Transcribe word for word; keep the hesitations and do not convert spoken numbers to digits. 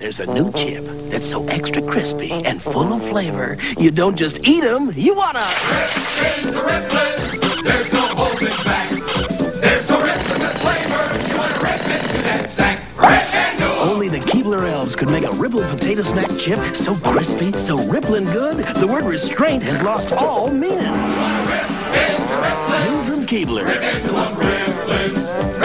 There's a new chip that's so extra crispy and full of flavor, you don't just eat them, you wanna... Rip in the Riplets, there's no holding back. There's so rich in the flavor, you wanna rip into that sack. Rip into 'em. Only the Keebler Elves could make a Ripple potato snack chip so crispy, so rippling good, the word restraint has lost all meaning. You wanna rip into Riplets. New from Keebler. Rip into 'em, Riplets.